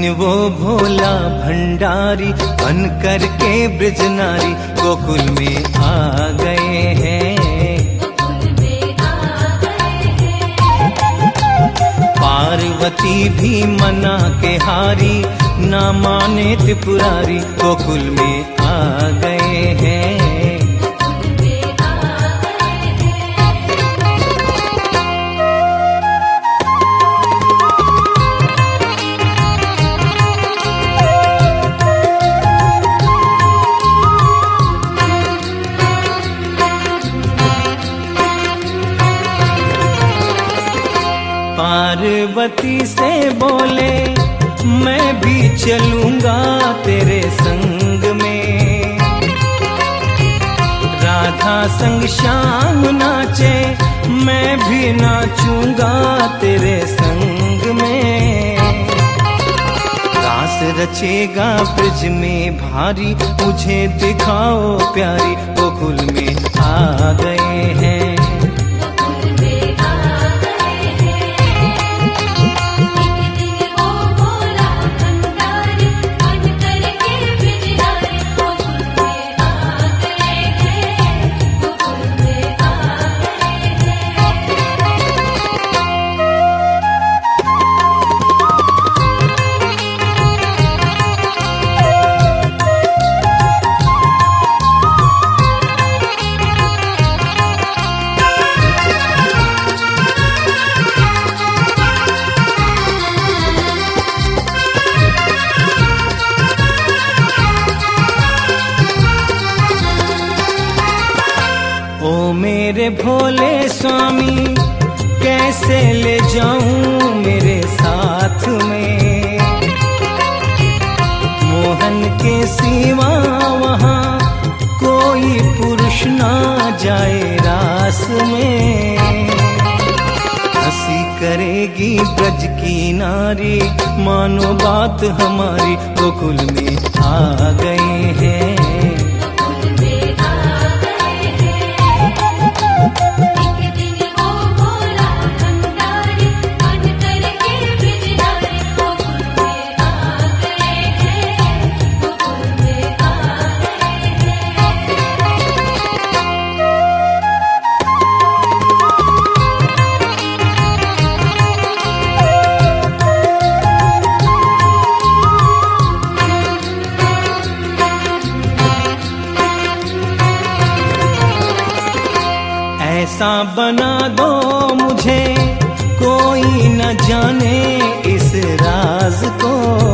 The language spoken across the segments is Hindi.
दिन वो भोला भंडारी बन कर के ब्रज नारी गोकुल में आ गए हैं। पार्वती भी मना के हारी, ना माने त्रिपुरारी गोकुल में आ गए हैं। पार्वती से बोले मैं भी चलूंगा तेरे संग में, राधा संग श्याम नाचे मैं भी नाचूंगा तेरे संग में। रास रचेगा ब्रज में भारी, मुझे दिखाओ प्यारी गोकुल में आ गए हैं। ओ मेरे भोले स्वामी कैसे ले जाऊं मेरे साथ में, मोहन के सिवा वहाँ कोई पुरुष ना जाए रास में। हंसी करेगी ब्रज की नारी, मानो बात हमारी गोकुल में आ गए हैं। ऐसा बना दो मुझे कोई न जाने इस राज को,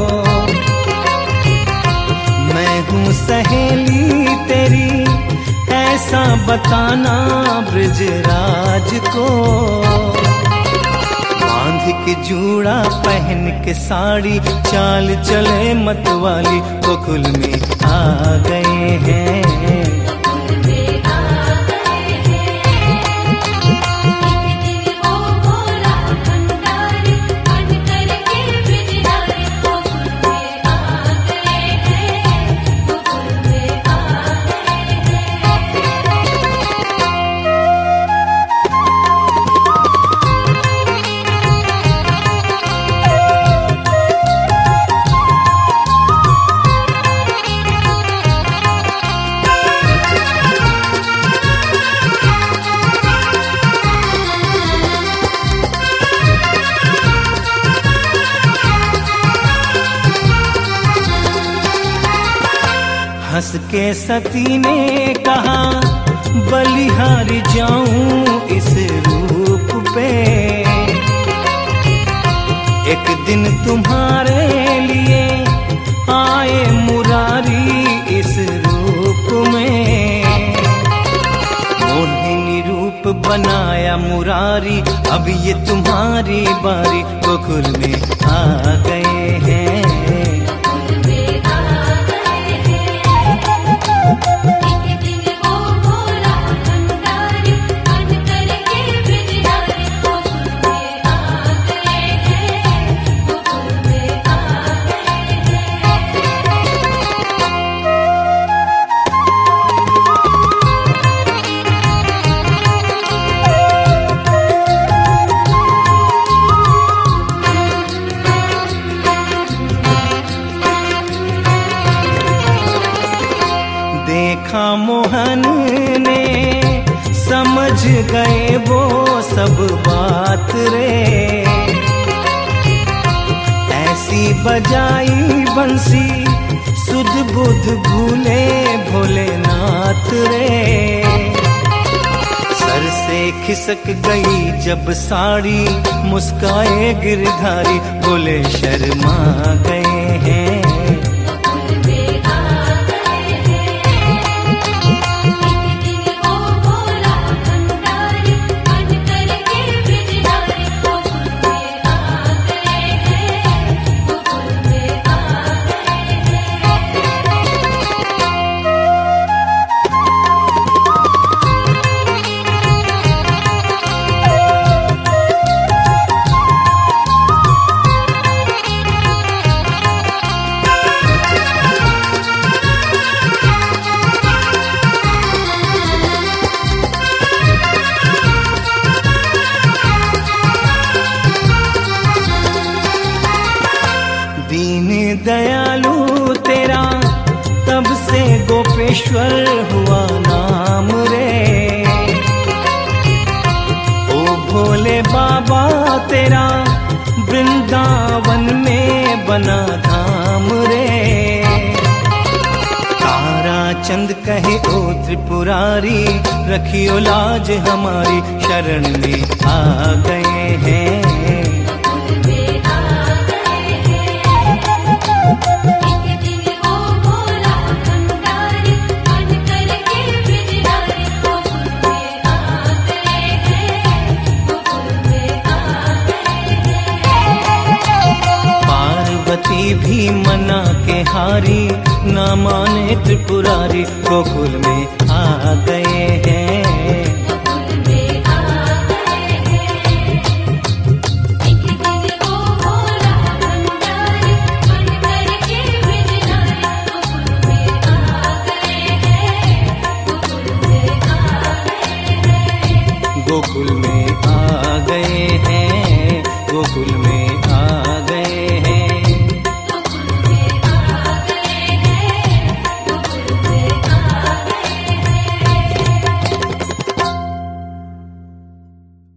मैं हूँ सहेली तेरी ऐसा बताना ब्रजराज को। बांध के जूड़ा पहन के साड़ी, चाल चले मतवाली गोकुल में आ गए हैं। हंस के सती ने कहा बलिहारी जाऊं इस रूप पे, एक दिन तुम्हारे लिए आए मुरारी इस रूप में। मोहिनी रूप बनाया मुरारी, अब ये तुम्हारी बारी गोकुल में आ गए हैं। गए वो सब बात रे, ऐसी बजाई बंसी सुध बुध भूले भोलेनाथ रे। सर से खिसक गई जब साड़ी, मुस्काए गिरधारी, बोले शर्मा गए हैं। दीन दयालु तेरा तब से गोपेश्वर हुआ नाम रे, ओ भोले बाबा तेरा वृंदावन में बना धाम रे। तारा चंद कहे ओ त्रिपुरारी, रखियो लाज हमारी, शरण में आ गए हैं। पार्वती भी मना के हारी, ना माने त्रिपुरारी, गोकुल में आ गए हैं।